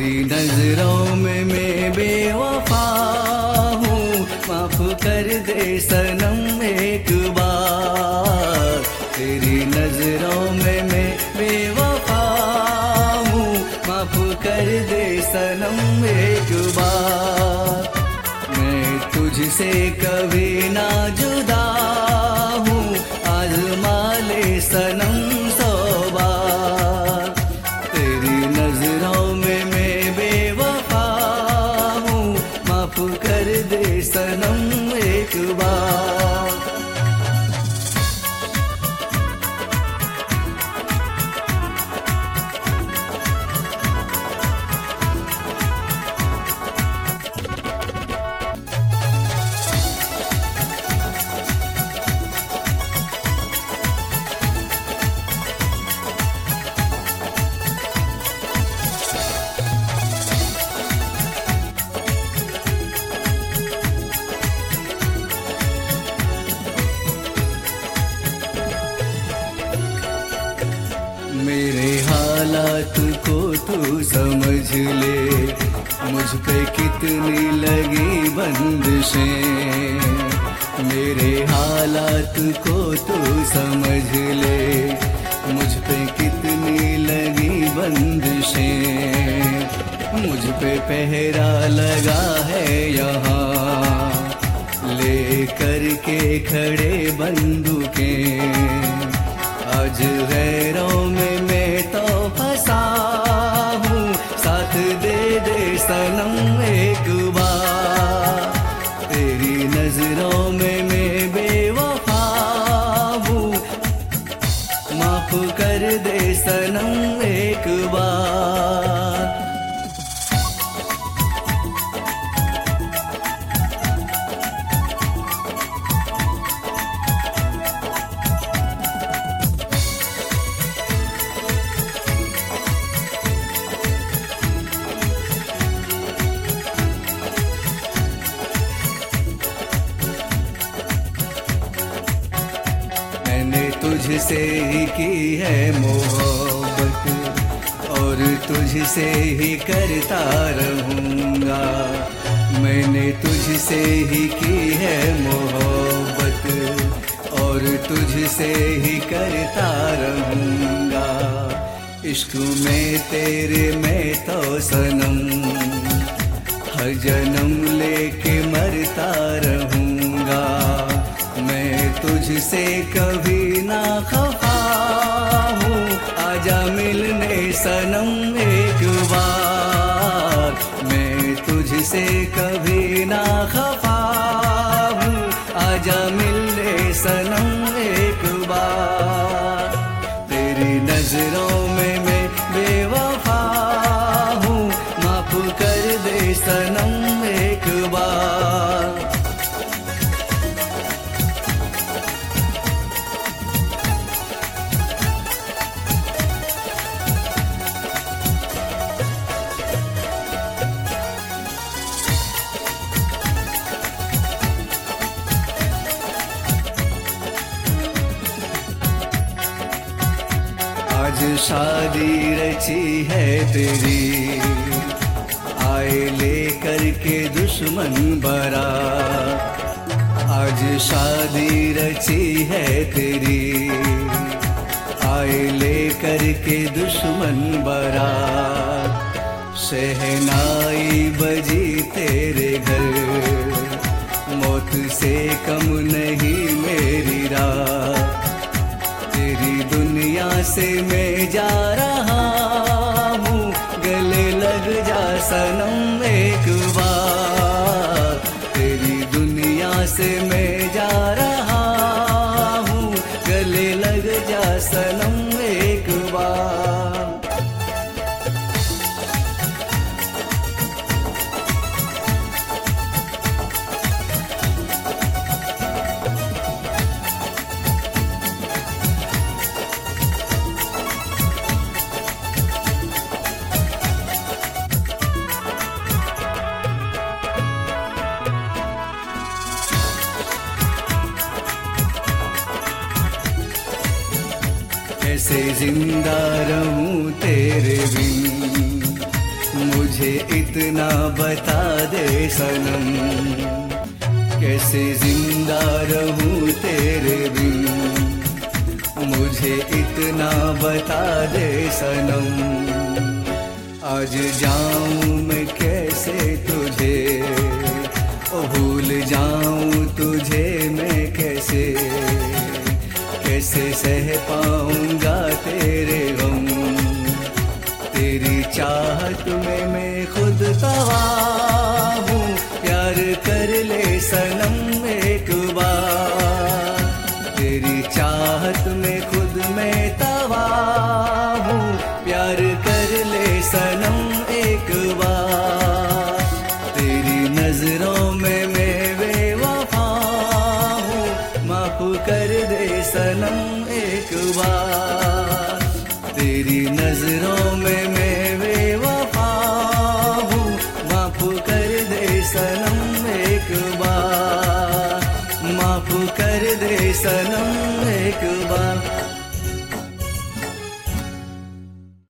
तेरी नजरों में मैं बेवफा हूँ, माफ कर दे सनम एक बार। तेरी नजरों में मैं बेवफा हूँ, माफ कर दे सनम एक बार। मैं तुझसे कभी ना जुदा हूँ, आज़मा ले सनम सौ बार। तेरी नजरों में मैं बेवफा हूँ, माफ कर दे सनम एक बार। मेरे हालात को तू समझ ले, मुझ पे कितनी लगी बंदिशें। मेरे हालात को तू समझ ले, मुझ पे कितनी लगी बंदिशें। मुझ पे पहरा लगा है यहाँ, ले करके खड़े बंदूकें। आज गैरों में मैं तो फंसा हूँ, साथ दे दे सनम एक बार। तेरी नजरों में मैं बेवफा हूँ, माफ कर दे सनम एक बार। मैंने तुझसे ही की है मोहब्बत, और तुझसे ही करता रहूँगा। मैंने तुझसे ही की है मोहब्बत, और तुझसे ही करता रहूँगा। इश्क में तेरे मैं तो सनम, हर जन्म लेके मरता रहूँगा। मैं तुझसे कभी ना खफा हूँ, आजा मिलने सनम एक बार। मैं तुझसे कभी ना खफा हूँ, आजा मिलने सनम एक बार। तेरी नजरों में मैं बेवफा हूँ, माफ कर दे सनम एक बार। आज शादी रची है तेरी, आए लेकर के दुश्मन बारात। आज शादी रची है तेरी, आए लेकर के दुश्मन बारात। शहनाई बजी तेरे घर, मौत से कम नहीं मेरी रात। तेरी दुनिया से मैं जा रहा हूँ, गले लग जा सनम एक बार। तेरी दुनिया से मैं जा रहा हूँ, गले लग जा सनम एक बार। कैसे जिंदा रहूं तेरे बिन, मुझे इतना बता दे सनम, कैसे जिंदा रहूं तेरे बिन। मुझे इतना बता दे सनम, आज जाऊं मैं कैसे तुझे, भूल जाऊं तुझे मैं कैसे, कैसे सह पाऊंगा तेरे गम। तेरी चाहत में मैं खुद तबाह हूँ, प्यार कर ले सनम एक बार। तेरी चाहत में खुद मैं तबाह हूँ, प्यार कर ले सनम एक बार। तेरी नजरों में मैं बेवफा हूँ, माफ कर दे सनम एक बार। तेरी नजरों में मैं बेवफा हूँ, माफ कर दे सनम एक बार, माफ कर दे सनम एक बार।